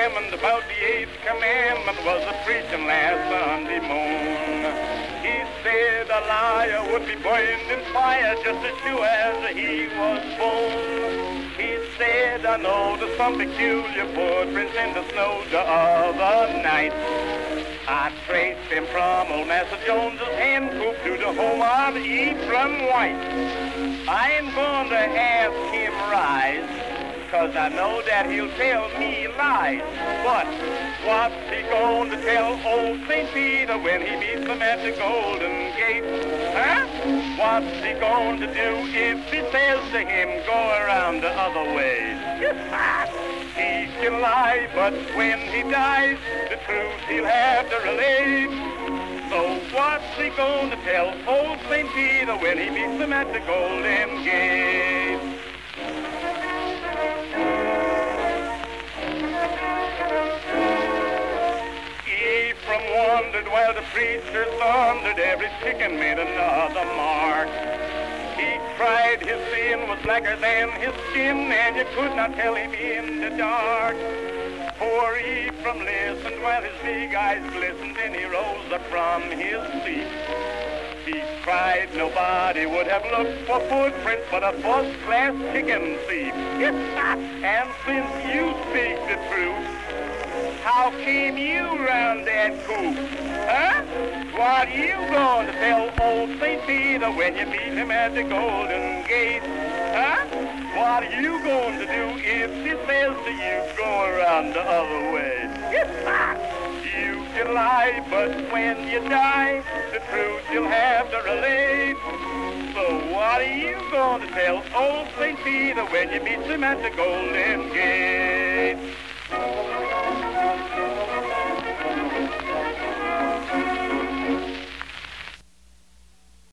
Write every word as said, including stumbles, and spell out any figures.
examined about the eighth commandment was a preaching last Sunday morn. He said a liar would be burned in fire just as sure as he was born. He said, I noticed some peculiar footprints in the snow the other night. I traced him from old Master Jones's hen coop to the home of Ephraim White. I ain't going to ask him rise, 'cause I know that he'll tell me lies. But what's he going to tell old Saint Peter when he meets him at the Golden Gate? Huh? What's he going to do if he says to him, go around the other way? He can lie, but when he dies, the truth he'll have to relate. So what's he going to tell old Saint Peter when he meets him at the Golden Gate? Ephraim wondered while the preacher thundered, every chicken made another mark. He cried his sin was blacker than his skin, and you could not tell him in the dark. Poor Ephraim listened while his big eyes glistened, and he rose up from his seat. He cried nobody would have looked for footprints but a first-class chicken thief. And since you speak the truth, how came you round that coop? Huh? What you going to tell old Saint Peter when you meet him at the Golden Gate? Huh? What are you going to do if he says to you, go around the other way? You can lie, but when you die, the truth you'll have to relate. So what are you going to tell old Saint Peter when you meet him at the Golden Gate?